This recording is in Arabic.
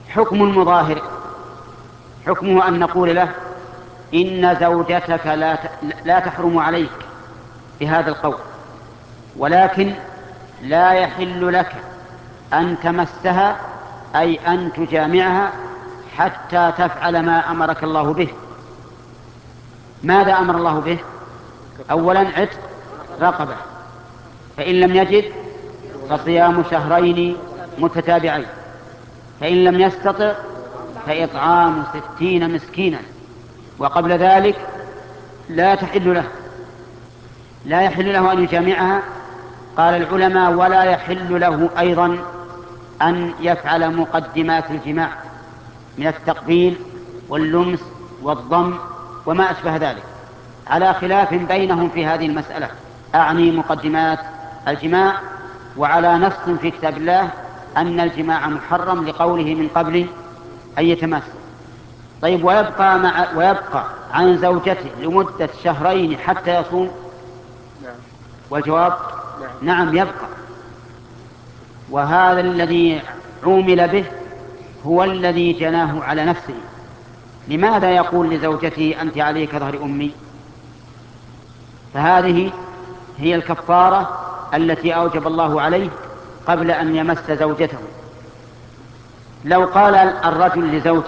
حكم المظاهر حكمه أن نقول له إن زوجتك لا تحرم عليك بهذا القول، ولكن لا يحل لك أن تمسها أي أن تجامعها حتى تفعل ما أمرك الله به. ماذا أمر الله به؟ أولا عتق رقبة، فإن لم يجد فصيام شهرين متتابعين، فإن لم يستطع فإطعام 60 مسكينا، وقبل ذلك لا يحل له أن يجامعها. قال العلماء ولا يحل له أيضا أن يفعل مقدمات الجماع من التقبيل واللمس والضم وما أشبه ذلك، على خلاف بينهم في هذه المسألة، أعني مقدمات الجماع، وعلى نص في كتاب الله أن الجماع محرم لقوله من قبل أن يتماس. طيب، ويبقى عن زوجته لمدة شهرين حتى يصوم؟ والجواب نعم يبقى. وهذا الذي عومل به هو الذي جناه على نفسه. لماذا يقول لزوجته أنت عليك ظهر أمي؟ فهذه هي الكفارة التي أوجب الله عليه قبل أن يمس زوجته. لو قال الرجل لزوجته